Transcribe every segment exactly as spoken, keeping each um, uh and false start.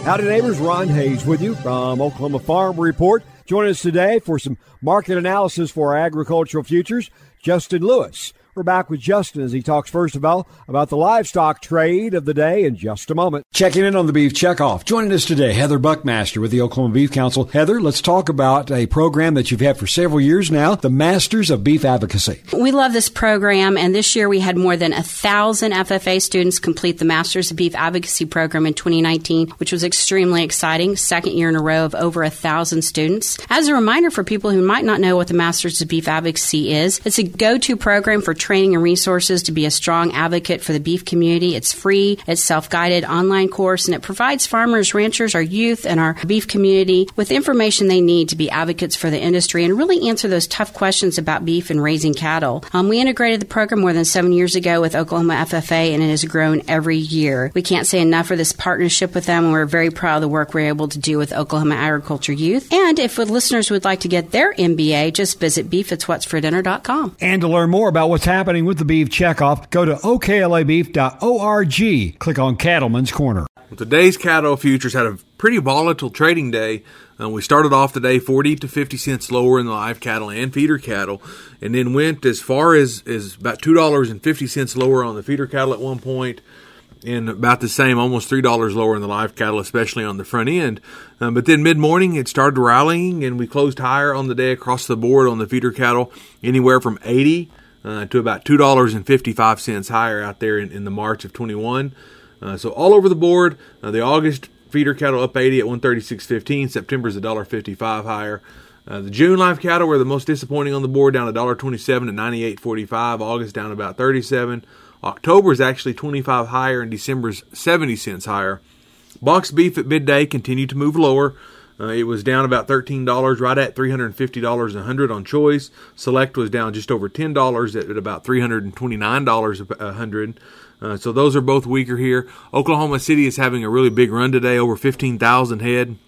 Howdy, neighbors. Ron Hayes with you from Oklahoma Farm Report. Join us today for some market analysis for our agricultural futures. Justin Lewis. We're back with Justin as he talks, first of all, about the livestock trade of the day in just a moment. Checking in on the Beef Checkoff. Joining us today, Heather Buckmaster with the Oklahoma Beef Council. Heather, let's talk about a program that you've had for several years now, the Masters of Beef Advocacy. We love this program, and this year we had more than a thousand F F A students complete the Masters of Beef Advocacy program in twenty nineteen, which was extremely exciting. Second year in a row of over a thousand students. As a reminder for people who might not know what the Masters of Beef Advocacy is, it's a go-to program for training and resources to be a strong advocate for the beef community. It's free, it's self-guided online course, and it provides farmers, ranchers, our youth, and our beef community with information they need to be advocates for the industry and really answer those tough questions about beef and raising cattle. Um, we integrated the program more than seven years ago with Oklahoma F F A, and it has grown every year. We can't say enough for this partnership with them, and we're very proud of the work we're able to do with Oklahoma agriculture youth. And if listeners would like to get their M B A, just visit beef it's what's for dinner dot com. And to learn more about what's happening with the Beef Checkoff, go to O K L A beef dot org. Click on Cattleman's Corner. Well, today's cattle futures had a pretty volatile trading day. Uh, we started off the day forty to fifty cents lower in the live cattle and feeder cattle, and then went as far as, as about two dollars and fifty cents lower on the feeder cattle at one point, and about the same, almost three dollars lower in the live cattle, especially on the front end. Um, but then mid-morning, it started rallying, and we closed higher on the day across the board on the feeder cattle, anywhere from eighty Uh, to about two dollars and fifty-five cents higher out there in, in the March of twenty-one. Uh, so all over the board, uh, the August feeder cattle up eighty at one thirty-six fifteen. September's one dollar fifty-five higher. Uh, the June live cattle were the most disappointing on the board, down one dollar twenty-seven at ninety-eight forty-five. August down about thirty-seven. October's actually twenty-five higher, and December's seventy cents higher. Boxed beef at midday continued to move lower. Uh, it was down about thirteen dollars, right at three hundred fifty dollars a hundred on choice. Select was down just over ten dollars at, at about three hundred twenty-nine dollars a hundred. Uh, so those are both weaker here. Oklahoma City is having a really big run today, over fifteen thousand head.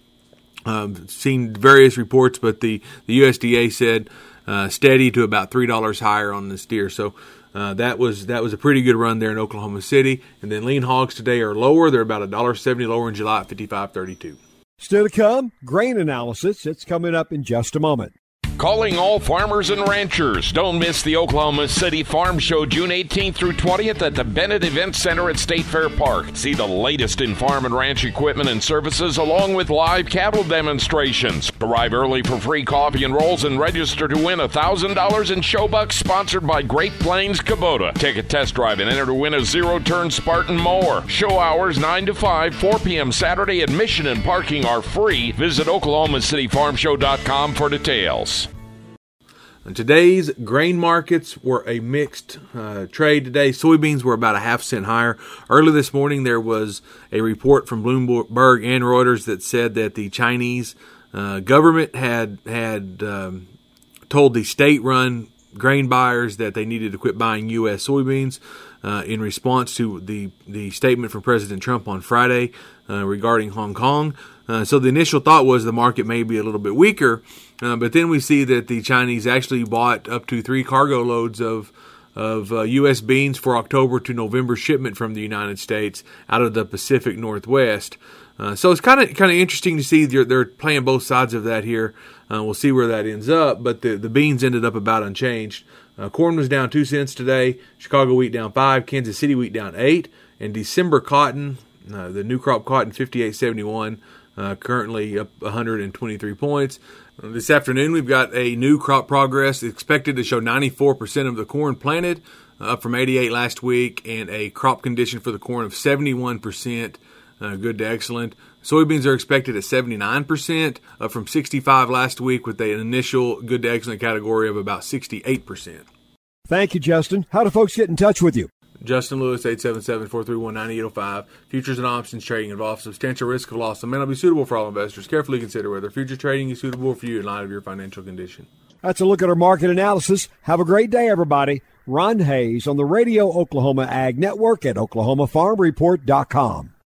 Um, seen various reports, but the, the U S D A said uh, steady to about three dollars higher on the steer. So uh, that was that was a pretty good run there in Oklahoma City. And then lean hogs today are lower. They're about one dollar seventy lower in July at fifty-five thirty-two. Still to come, grain analysis. It's coming up in just a moment. Calling all farmers and ranchers. Don't miss the Oklahoma City Farm Show June eighteenth through twentieth at the Bennett Event Center at State Fair Park. See the latest in farm and ranch equipment and services along with live cattle demonstrations. Arrive early for free coffee and rolls and register to win one thousand dollars in Showbucks sponsored by Great Plains Kubota. Take a test drive and enter to win a zero-turn Spartan mower. Show hours nine to five, four p.m. Saturday. Admission and parking are free. Visit oklahoma city farm show dot com for details. And today's grain markets were a mixed uh, trade today. Soybeans were about a half cent higher. Early this morning, there was a report from Bloomberg and Reuters that said that the Chinese uh, government had had um, told the state-run grain buyers that they needed to quit buying U S soybeans uh, in response to the, the statement from President Trump on Friday uh, regarding Hong Kong. Uh, so the initial thought was the market may be a little bit weaker, uh, but then we see that the Chinese actually bought up to three cargo loads of of uh, U S beans for October to November shipment from the United States out of the Pacific Northwest. Uh, so it's kind of kind of interesting to see they're, they're playing both sides of that here. Uh, we'll see where that ends up, but the, the beans ended up about unchanged. Uh, corn was down two cents today. Chicago wheat down five. Kansas City wheat down eight. And December cotton, uh, the new crop cotton, fifty-eight seventy-one. Uh, currently up one hundred twenty-three points. Uh, this afternoon, we've got a new crop progress expected to show ninety-four percent of the corn planted, uh, up from eighty-eight last week, and a crop condition for the corn of seventy-one percent, uh, good to excellent. Soybeans are expected at seventy-nine percent, up from sixty-five last week, with an initial good to excellent category of about sixty-eight percent. Thank you, Justin. How do folks get in touch with you? Justin Lewis, eight seven seven, four three one, nine eight zero five. Futures and options trading involves substantial risk of loss and may not be suitable for all investors. Carefully consider whether future trading is suitable for you in light of your financial condition. That's a look at our market analysis. Have a great day, everybody. Ron Hayes on the Radio Oklahoma Ag Network at oklahoma farm report dot com.